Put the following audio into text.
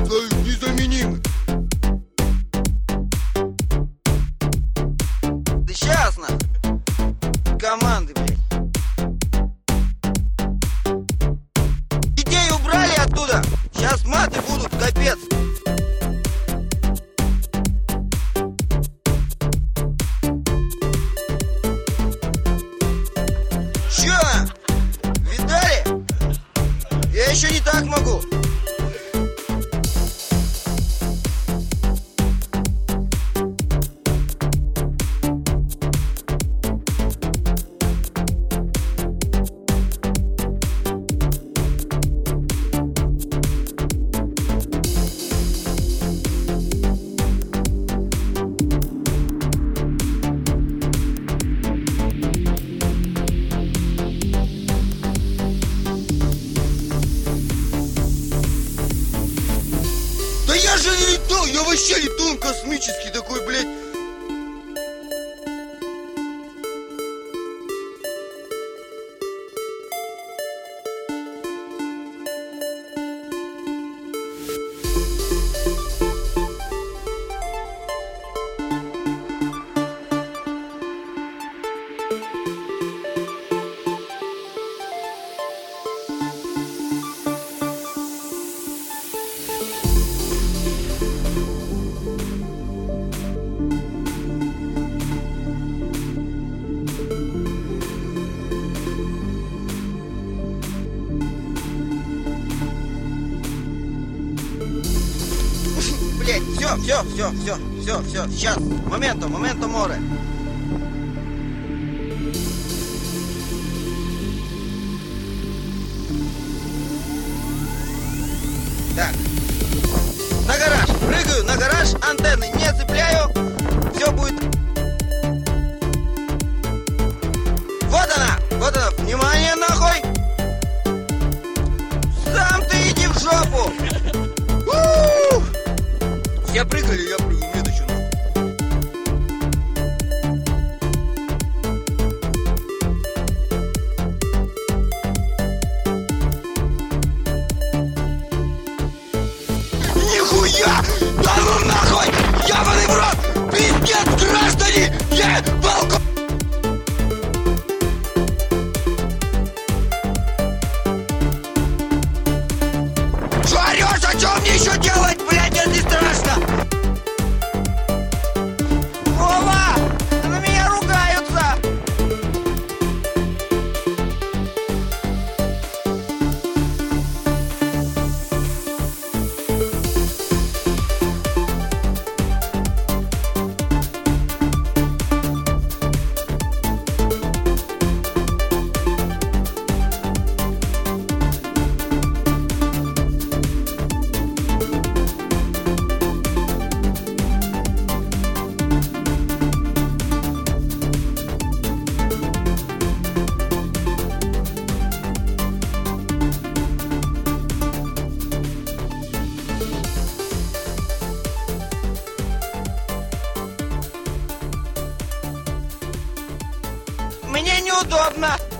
незаменимы. Да сейчас нахуй. Команды, блядь. Детей убрали оттуда. Сейчас маты будут, капец. Чё? Видали? Я еще не так могу. Да я же не летал, я вообще летун космический такой, блядь. Блять, все, сейчас, моменту море. Так, на гараж, прыгаю на гараж, антенны не цепляю, все будет. Вот она, внимание нахуй! Сам ты иди в жопу! Я прыгаю, мне-то чё нахуй? Нихуя! Да ну нахуй! Ебаный в рот! Пиздец, граждане! Ебалку! Чё орёшь? А чё мне еще делать, блядь, если страшно? Вова! На меня ругаются! Мне неудобно.